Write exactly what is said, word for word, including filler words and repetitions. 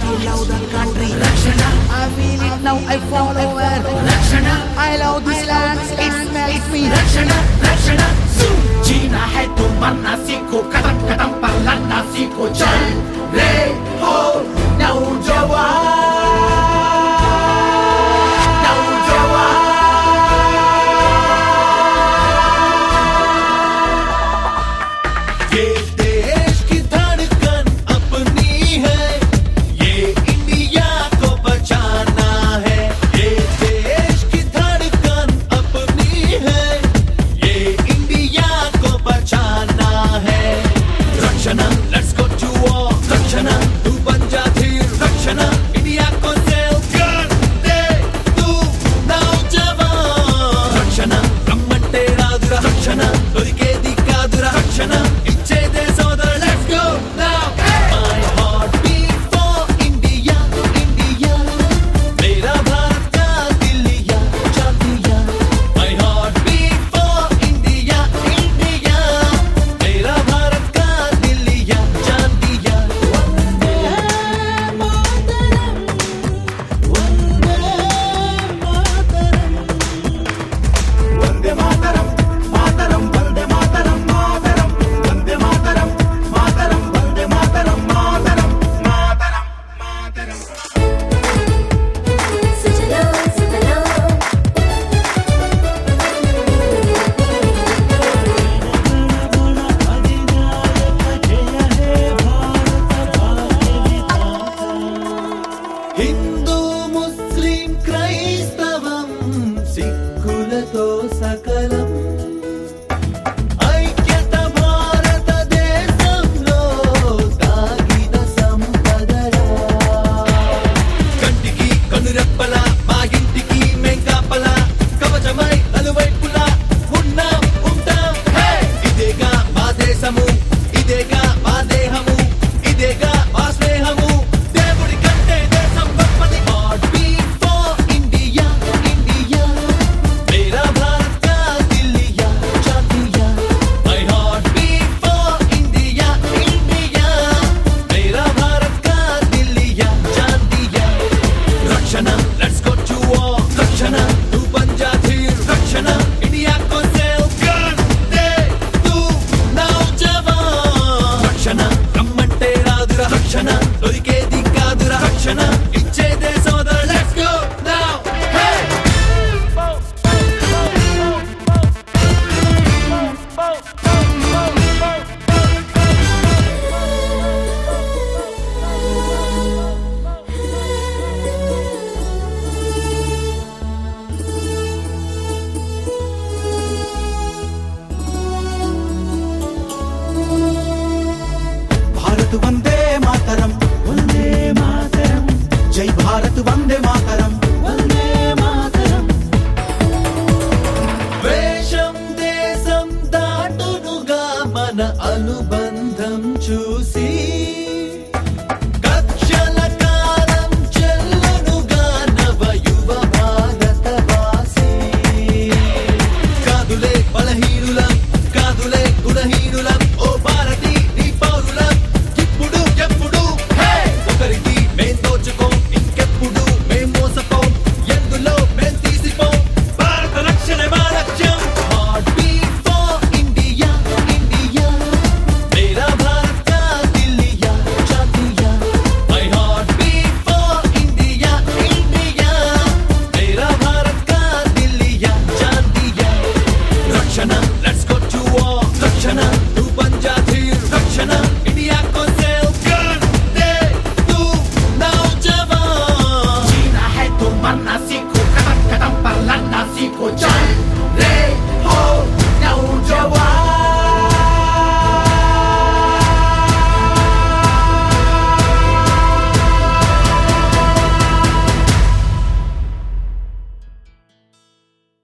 She love the country. Rakshana, I feel it now. I follow her. Rakshana, I love this land. It smells me. Rakshana, Rakshana. जीना है तो मरना सीखो, कदम कदम पर लड़ना सीखो, चल रे हो नौजवान। Let's go to war. Rakshana, tu ban ja dheer. Rakshana, India ko sail kar de tu naujawan. Rakshana, rammante raadura. Rakshana, dorikedi kaadura. Rakshana, ichchede sodara. Let's go now. My heart beat for India, India. Mera bharat ka diliya, chaliya. My heart beat for India, India. Mera bharat ka diliya. Hit